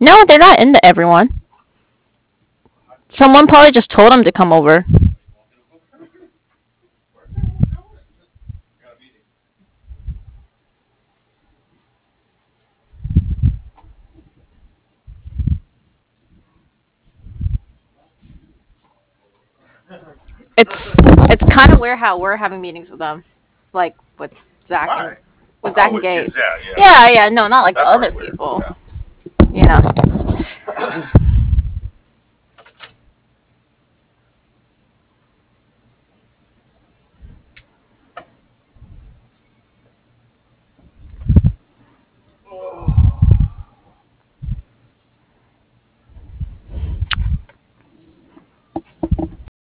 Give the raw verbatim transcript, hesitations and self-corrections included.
No, they're not into everyone. Someone probably just told them to come over. It's it's kind of weird how we're having meetings with them, like with Zach and Why? with Zach Oh, and with Gabe. kids, yeah, yeah. Yeah, yeah, no, not like That other part's weird. people. Yeah. You know.